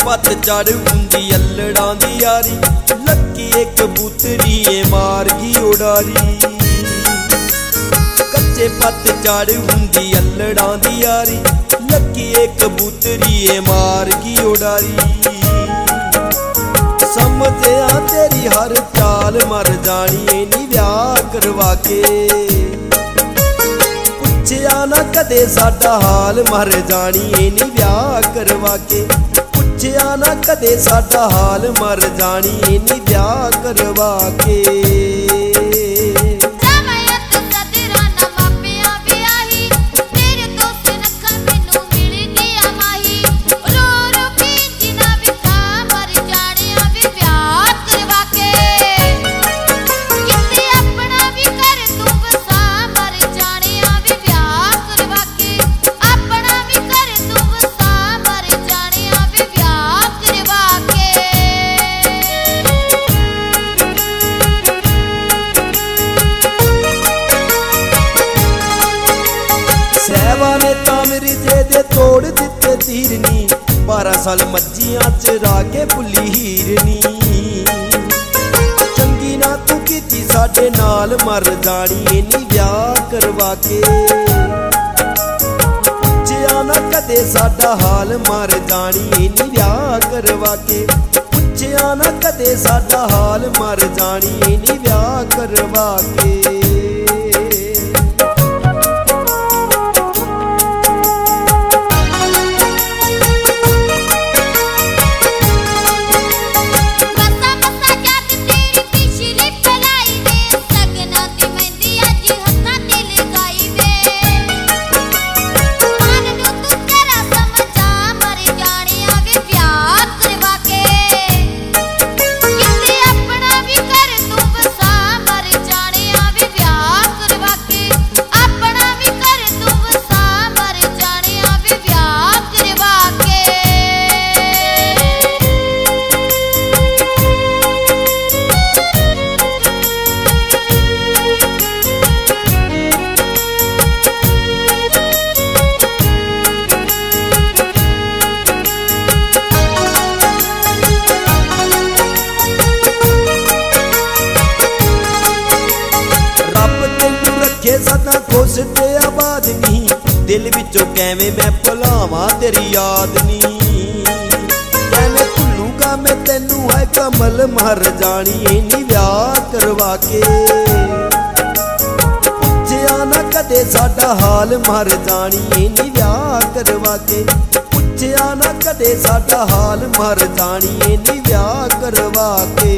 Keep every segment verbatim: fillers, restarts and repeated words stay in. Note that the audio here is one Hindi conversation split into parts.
पतझड़ हुंदी अल्लड़ां दी यारी, लक्की एक कबूतरी ए मार गई उडारी। कच्चे पतझड़ हुंदी अल्लड़ां दी यारी, लक्की एक कबूतरी ए मार गई उडारी। समझिया तेरी हर चाल मर जानी ए नी ब्याह करवा के, पुछया ना कदे साडा हाल मर जानी ए नी ब्याह करवा के, पुछया ना कदे साडा हाल मर जानी ए नी ब्याह करवा के। सहवा ने तामरी जे दे तोड़ दिते तीरनी, बारह साल मज्जियां चरा के भुली हीरनी। चंगी ना तू कीती साडे नाल मर जानी ए नी ब्याह करवा के, पुछया ना कदे साडा हाल मर जानी ए नी ब्याह करवा के, पुछया ना कदे साडा हाल मर जानी ए नी ब्याह करवा के। सदा खुश ते आबाद नी, दिल विचों कैवें मैं भुलावां तेरी याद नी। कैवें भुलूंगा मैं तैनू है कमल मर जानी ए नी ब्याह करवा के, पुछया ना कदे साडा हाल मर जानी ए नी ब्याह करवा के, पुछया ना कदे साडा हाल मर जानी ए नी ब्याह करवा के।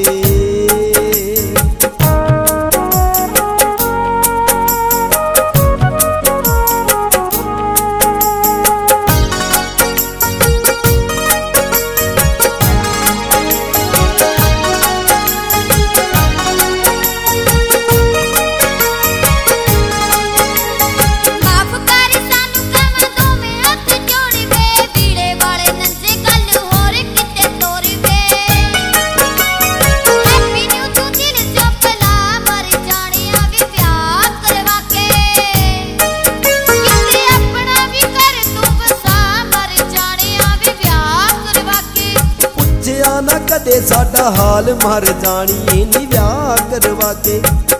ना कदे साडा हाल मर जानी ए नी ब्याह करवा के,